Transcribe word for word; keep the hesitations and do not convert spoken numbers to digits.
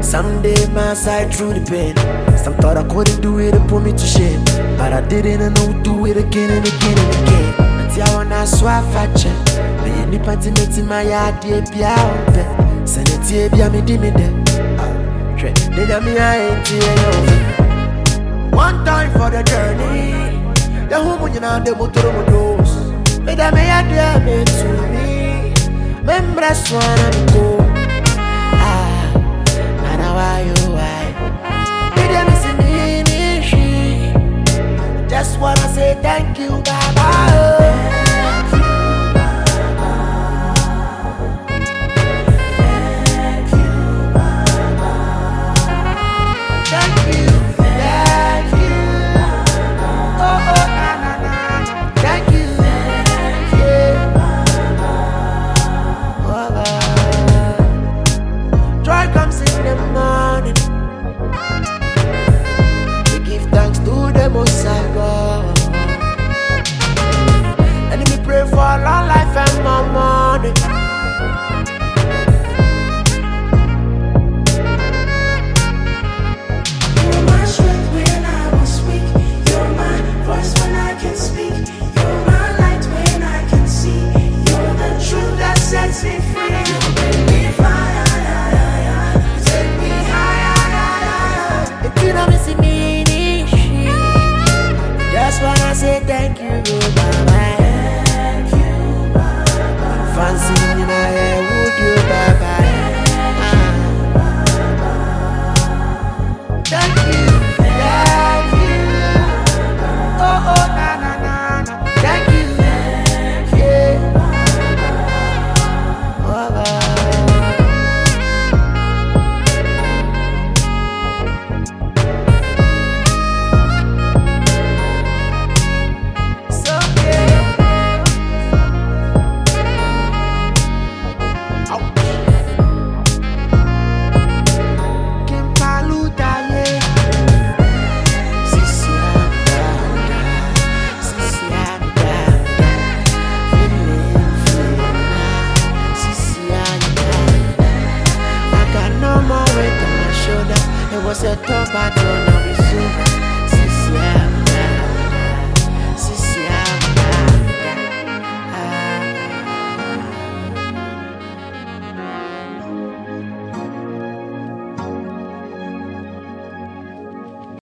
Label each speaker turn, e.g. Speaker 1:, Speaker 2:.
Speaker 1: Someday my side through the pain. Some thought I couldn't do it to put me to shame, but I didn't and I'll do it again and again and again. Until I wanna swap fatcha. Me any party meeting my yard dear pia umpe. Send it here be me dimmy de. Tre de me I ain't here. One time for the journey. The home you know the motor motos. Me da me yard dear me to me. Membra swana go. Just wanna say thank you, Baba. Thank you, Baba. Thank you, Baba. Thank you, thank you. Oh, oh, na, na, na. Thank you, thank you, Baba. Joy comes in the morning. We give thanks to the Most High God. And we pray for a long life and more money.
Speaker 2: You're my strength when I was weak. You're my voice when I can speak. You're my light when I can see. You're the truth that sets me free. You bring me fire, you take me higher.
Speaker 1: If you don't miss me, just wanna say thank you, Baba.
Speaker 2: Thank you, Baba.
Speaker 1: Fancy in my hair, would you, Baba? Thank you, thank you. Oh, oh, na, na, na, na. Thank you, thank you, Baba. It was a top, I don't know.